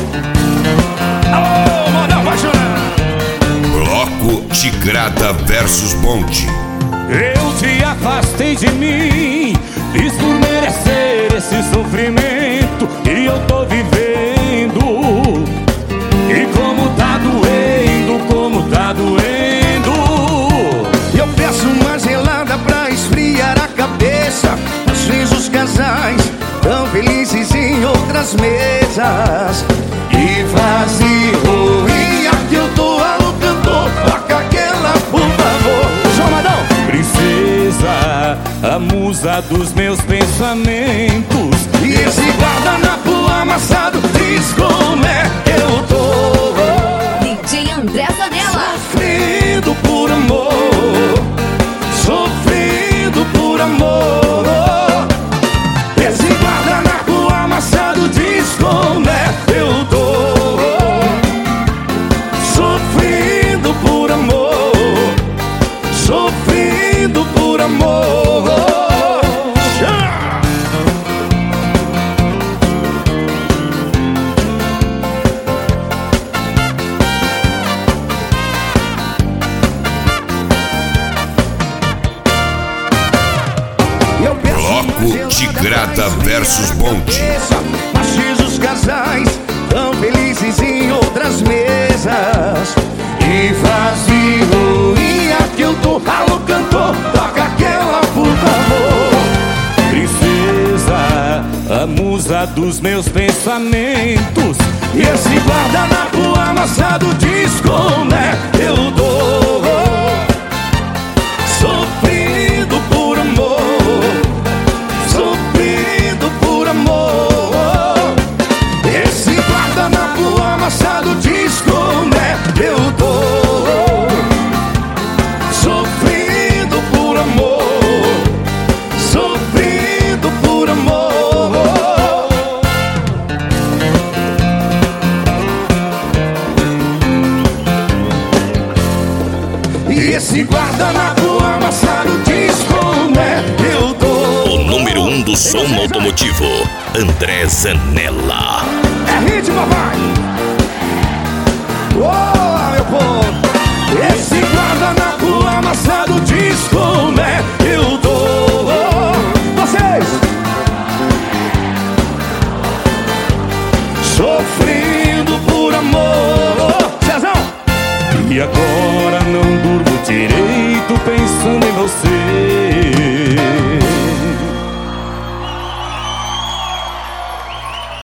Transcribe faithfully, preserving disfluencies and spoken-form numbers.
Alô, manda apaixonar. Bloco Tigrada versus Bonde. Eu te afastei de mim, fiz por merecer esse sofrimento e eu tô vivendo. E como tá doendo, como tá doendo. Eu peço uma gelada pra esfriar a cabeça. Às vezes os casais tão felizes em outras mesas. E vazio, e aqui eu tô alô cantor, toca aquela por favor. João Madão. Princesa, a musa dos meus pensamentos. E esse guardanapo amassado diz como é que eu tô. D J André Zanella. Sofrendo por amor, sofrendo por amor. Esse guardanapo amassado diz como é que eu tô. Sofrendo por amor, sofrendo por amor. Bloco Tigrada versus Bonde. Mas os casais tão felizes em outras mesas. E vazio, e aqui eu tô, alô cantor, toca aquela por favor. Princesa, a musa dos meus pensamentos. E esse guardanapo amassado diz como é que eu dou. Sofrendo por amor, sofrendo por amor. Esse guardanapo amassado diz como é que eu dou. Sofrendo por amor, sofrendo por amor. E esse guardanapo amassado diz como é que eu dou. O número um do som automotivo, André Zanella. É ritmo, papai! Ô, meu povo! Esse guardanapo amassado diz como é que eu dou. Vocês! Sofrendo por amor. Cezão! E agora não durmo direito.